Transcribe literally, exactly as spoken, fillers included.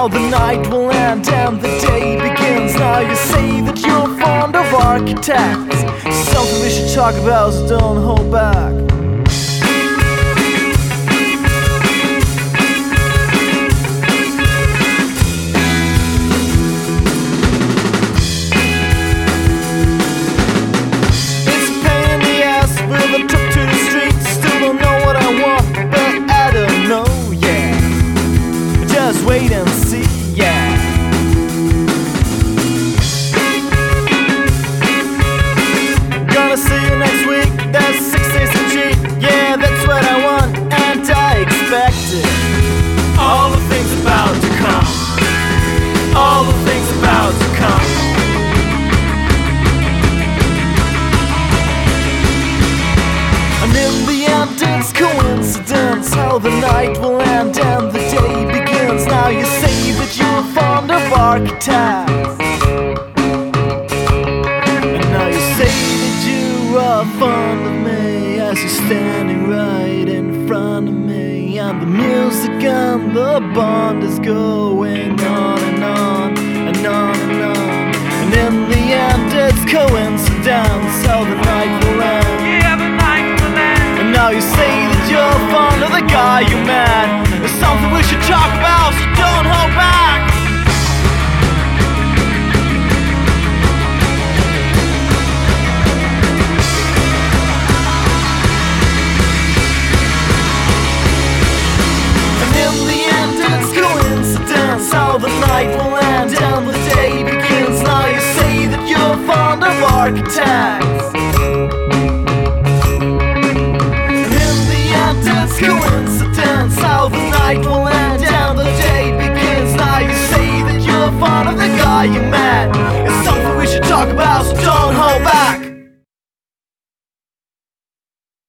how the night will end and the day begins. Now you say that you're fond of architects, something we should talk about, so don't hold back. It's a pain in the ass with a trip to the streets. Still don't know what I want, but I don't know, yeah. Just wait and see, yeah. Gonna see you next week, that's six days to cheat. Yeah, that's what I want, and I expect it. All the things about to come, all the things about to come. And in the end it's coincidence how the night will end and the day begins. Now you say that you're fond of architects, and now you say that you are fond of me as you're standing right in front of me. And the music and the bond is going on and on and on and on. And in the end it's coincidence how the night will end. Yeah, the night will end. And now you say that you're fond of the guy you met. There's something we should talk about, so don't hold back. And in the end it's coincidence how the night will end and the day begins. Now you say that you're fond of architects,